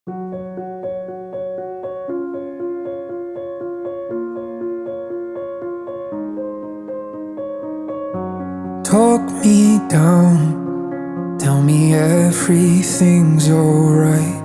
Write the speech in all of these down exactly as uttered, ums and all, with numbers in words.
Talk me down, tell me everything's alright.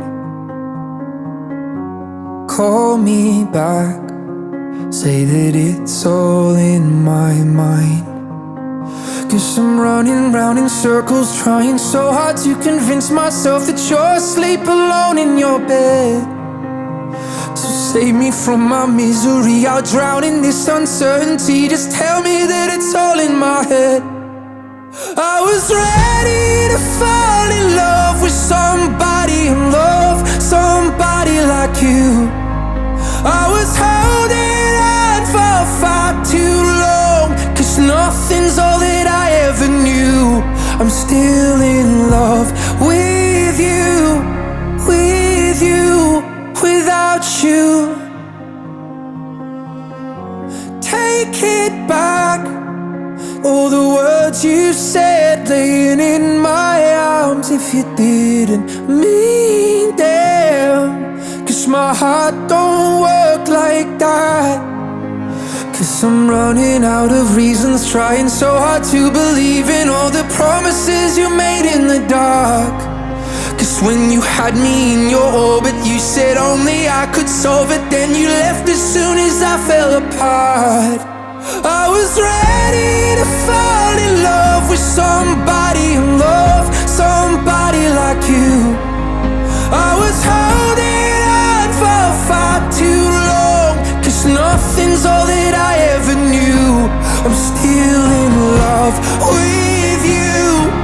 Call me back, say that it's all in my mind. Cause I'm running round in circles, trying so hard to convince myself that you're asleep alone in your bed. So save me from my misery, I'll drown in this uncertainty. Just tell me that it's all in my head. I was ready to fall in love with somebody and love somebody like you. I was holding on for far too long, cause nothing's all that I ever knew. I'm still in love with you, with you, without you. Take it back, all the words you said laying in my arms. If you didn't mean them, cause my heart don't work like that. Cause I'm running out of reasons, trying so hard to believe in all the promises you made in the dark. Cause when you had me in your orbit, you said only I could solve it. Then you left as soon as I fell apart. I was ready to fall in love with somebody and love somebody like you. I was holding on for far too long, cause nothing's all that I ever knew. I'm still in love with you,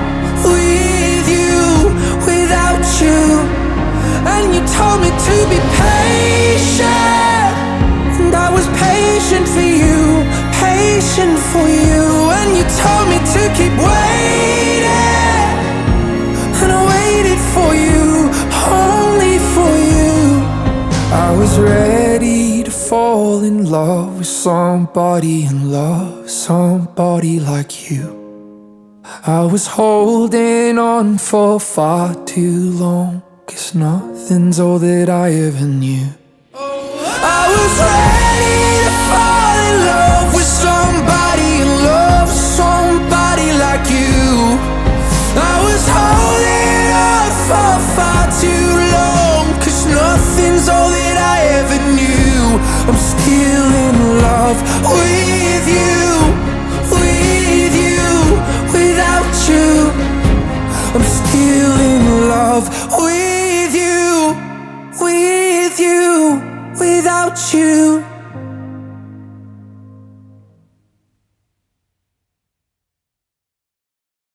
with you, without you. And you told me to be patient, and I was patient for you, patient for you. And you told me to keep waiting, and I waited for you, only for you. I was ready to fall in love with somebody and love somebody like you. I was holding on for far too long, cause nothing's all that I ever knew. I was ready to fall in love with somebody and love somebody like you. I was holding on for far too long, cause nothing's all that I ever knew. I'm still in love with you, with you, without you. I'm still in love with you, with you, without you.